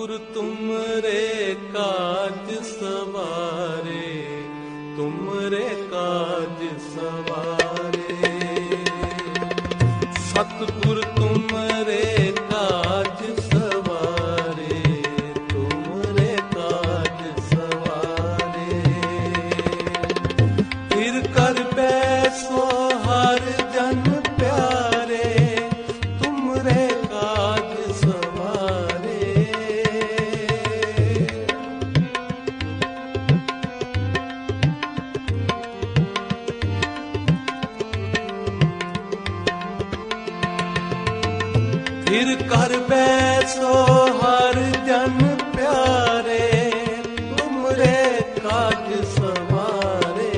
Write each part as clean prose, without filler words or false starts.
सतगुरु तुमरे काज सवारे, तुमरे काज सवारे। सतगुरु तुमरे काज सवारे, तुमरे काज सवारे। फिर कर बैसो हर जन प्यारे, तुमरे काज सवारे। फिर कर बैसो हर जन प्यारे, तुमरे काज सवारे।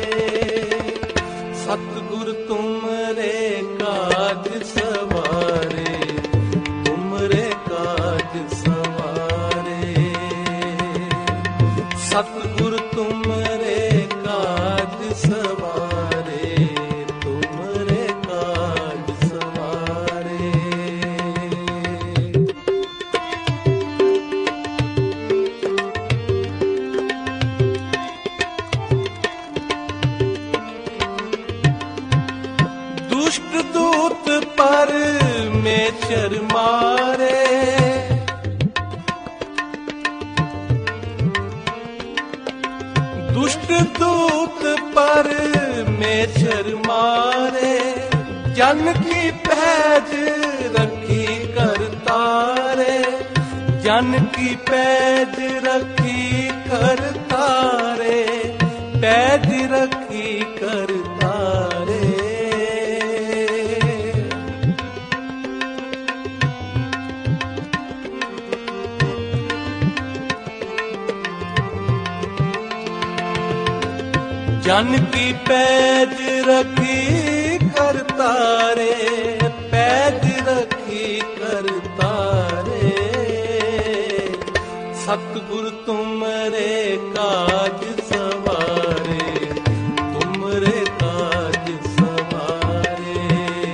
सतगुरु तुमरे काज सवारे, तुमरे काज सवारे। सतगुरु तुमरे काज सवारे, तुमरे काज सवारे। दुष्ट दूत परमेश्वर मारे, दुष्ट दूत परमेश्वर मारे। जन की पैज रखी करतारे, जन की पैज रखी करतारे, पैज रखी करतारे। जन की पैज रखी करतारे, पैज रखी करतारे। सतगुरु तुमरे काज सवारे, तुमरे काज सवारे।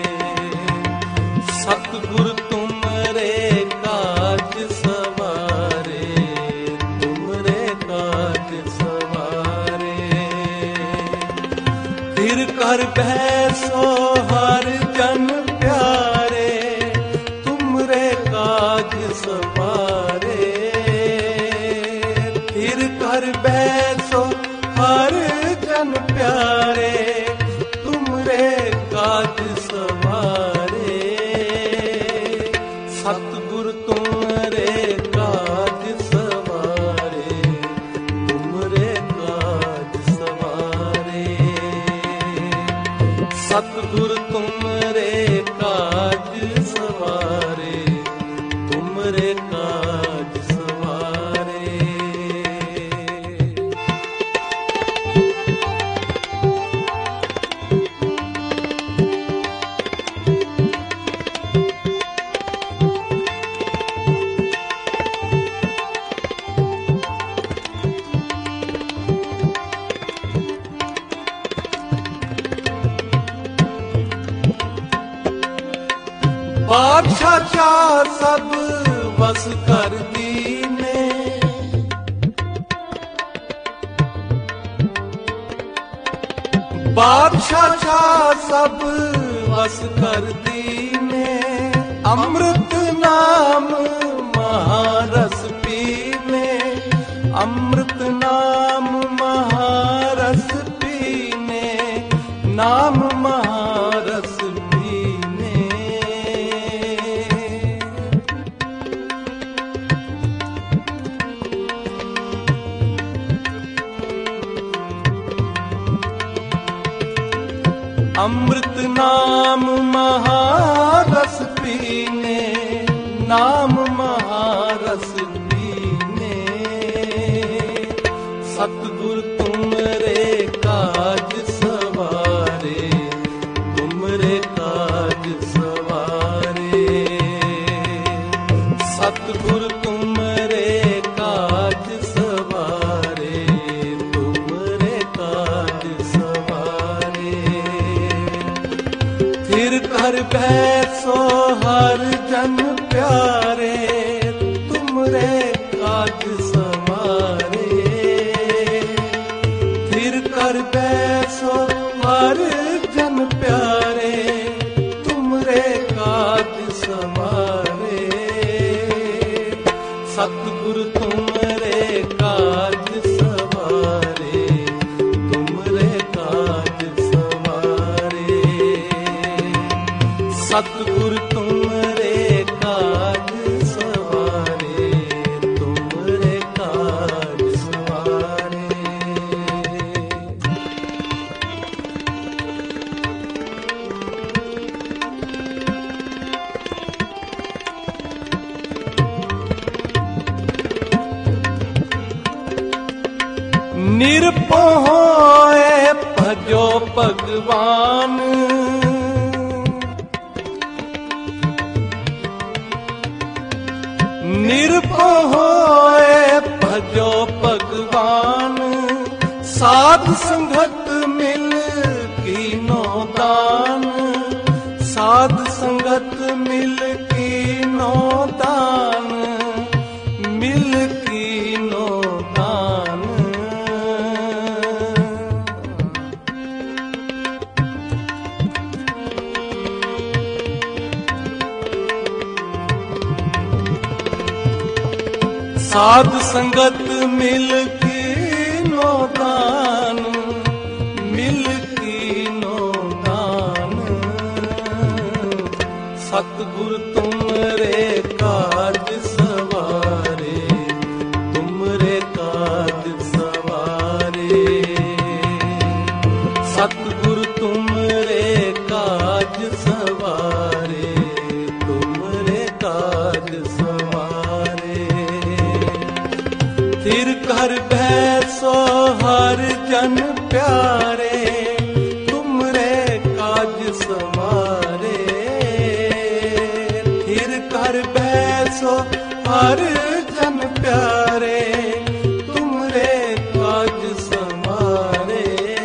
सतगुरु तुमरे काज सवारे, तुमरे काज सवारे। फिर कर बैसो हर जन प्यारे, तुमरे काज सवारे। फिर कर बैसो हर जन प्यारे, तुमरे काज सवारे। सतगुरु तुमरे काज सवारे, तुमरे काज सवारे। सतगुरु तुमरे काज सवारे, तुमरे काज सवारे। बादशाह चाह सब बस कर दीने, बादशाह चाह सब बस कर दीने। अमृत नाम महारस पीने, अमृत नाम महारस पीने, नाम महारस पीने। अमृत नाम महारस पीने, नाम महारस पीने। सतगुरु तुमरे काज सवारे, तुमरे काज सवारे। सतगुरु तुमरे काज सवारे, तुमरे काज सवारे। फिर कर बैसो हर जन प्यारे, तुमरे ਨਿਰਭਉ ਹੋਏ ਭਜੋ ਭਗਵਾਨ। ਨਿਰਭਉ ਹੋਏ ਭਜੋ ਭਗਵਾਨ। ਸਾਧ ਸੰਗਤ ਮਿਲ ਕੀਨੋ ਦਾਨ। ਸਾਧ ਸੰਗਤ ਮਿਲ ਕੀਨੋ ਦਾਨ। ਮਿਲ ਕੀਨੋ ਦਾਨ। ਸਾਧ ਸੰਗਤ ਮਿਲ ਕੀਨੋ ਦਾਨ। ਮਿਲ ਕੀਨੋ ਦਾਨ। ਸਤਿਗੁਰ ਤੁਮਰੇ ਕਾਜ ਸਵਾਰੇ। ਤੁਮਰੇ ਕਾਜ ਸਵਾਰੇ। ਸਤਿਗੁਰ ਤੁਮਰੇ ਕਾਜ ਸਵਾਰੇ। ਤੁਮਰੇ ਕਾਜ ਸਵਾਰੇ। ਥਿਰ ਕਰ ਬੈਸੋ ਹਰ ਜਨ ਪਿਆਰੇ। ਤੁਮਰੇ ਕਾਜ ਸਵਾਰੇ। ਥਿਰ ਕਰ ਬੈਸੋ ਹਰ ਜਨ ਪਿਆਰੇ। ਤੁਮਰੇ ਕਾਜ ਸਵਾਰੇ।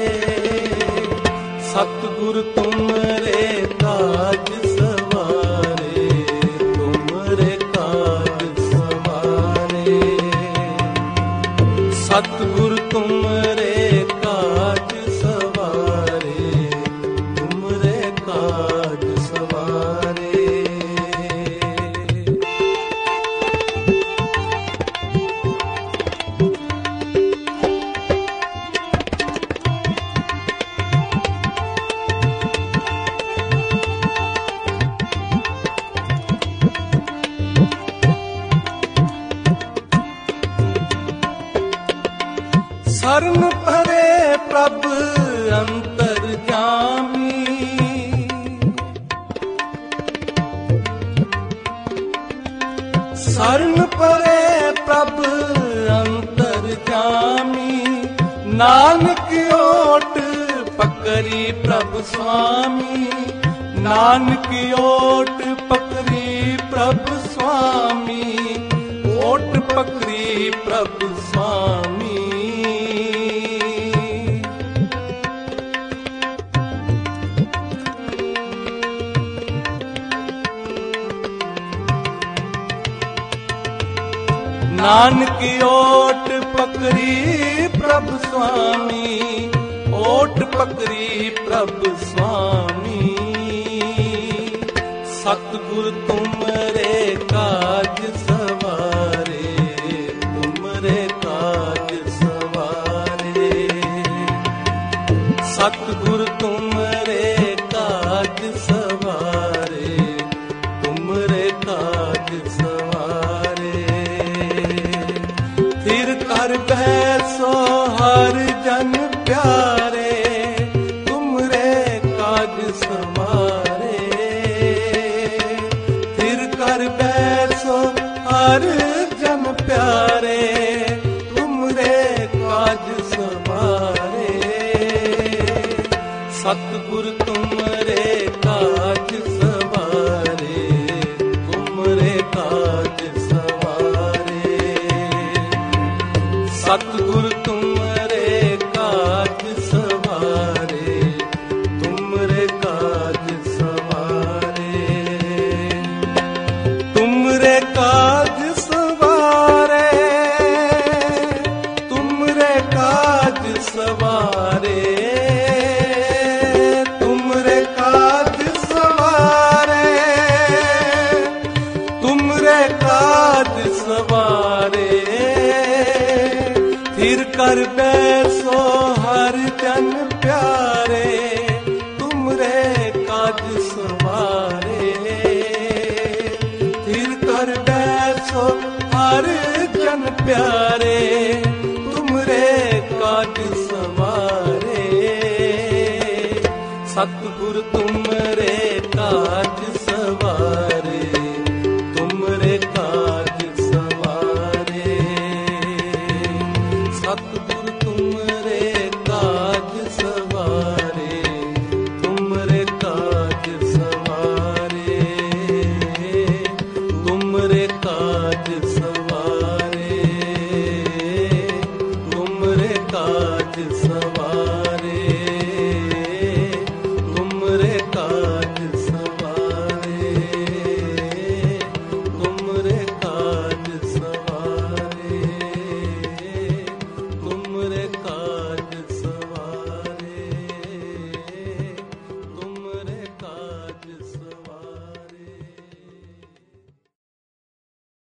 ਸਤਿਗੁਰ ਤੁਮਰੇ ਕਾਜ ਸਵਾਰੇ। ਤੁਮਰੇ ਕਾਜ ਸਵਾਰੇ। ਸਤਿਗੁਰ ਤੁਮਰੇ ਕਾਜ ਸਵਾਰੇ। ਤੁਮਰੇ ਕਾਜ ਸਵਾਰੇ। ਸਰਨ ਭਰੇ ਪ੍ਰਭ ਅੰਤਰਜਾਮੀ। ਸਰਨ ਭਰੇ ਪ੍ਰਭ ਅੰਤਰਜਾਮੀ। ਨਾਨਕ ਓਟ ਪਕਰੀ ਪ੍ਰਭ ਸੁਆਮੀ। ਨਾਨਕ ਓਟ ਪਕਰੀ ਪ੍ਰਭ ਸੁਆਮੀ। ਓਟ ਪਕਰੀ ਪ੍ਰਭ ਸੁਆਮੀ। ਨਾਨਕ ਓਟ ਪਕਰੀ ਪ੍ਰਭ ਸੁਆਮੀ। ਓਟ ਪਕਰੀ ਪ੍ਰਭ ਸੁਆਮੀ। ਸਤਿਗੁਰ ਤੁਮਰੇ ਕਾਜ ਸਵਾਰੇ। ਤੁਮਰੇ ਕਾਜ ਸਵਾਰੇ। ਸਤਿਗੁਰ ਤੁਮਰੇ ਕਾਜ ਸਵਾਰੇ। ਤੁਮਰੇ ਕਾਜ ਸਵਾਰੇ। ਥਿਰ ਕਰ ਬੈਸੋ ਹਰ ਜਨ ਪਿਆਰੇ। ਤੁਮਰੇ ਕਾਜ ਸਵਾਰੇ। ਥਿਰ ਕਰ ਬੈਸੋ ਹਰ ਜਨ ਪਿਆਰੇ। ਤੁਮਰੇ ਕਾਜ ਸਵਾਰੇ। ਸਤਿਗੁਰ ਤੁਮਰੇ ਕਾਜ ਸਵਾਰੇ। ਤੁਮਰੇ ਕਾਜ ਸਵਾਰੇ। ਸਤਿਗੁਰ ਤੁਮਰੇ ਕਾਜ ਸਵਾਰੇ। ਤੁਮਰੇ ਕਾਜ ਸਵਾਰੇ। ਤੁਮਰੇ ਕਾਜ ਸਵਾਰੇ। ਤੁਮਰੇ ਕਾਜ ਸਵਾਰੇ। ਤੁਮਰੇ ਕਾਜ ਸਵਾਰੇ। ਤੁਮਰੇ ਕਾਜ ਸਵਾਰੇ। ਥਿਰ ਕਰ ਬੈਸੋ ਹਰ ਜਨ ਪਿਆਰੇ। ਤੁਮਰੇ ਕਾਜ ਸਵਾਰੇ। ਥਿਰ ਕਰ ਬੈਸੋ ਹਰ ਜਨ ਪਿਆਰੇ। ਤੁਮਰੇ ਕਾਜ ਸਵਾਰੇ। ਸਤਿ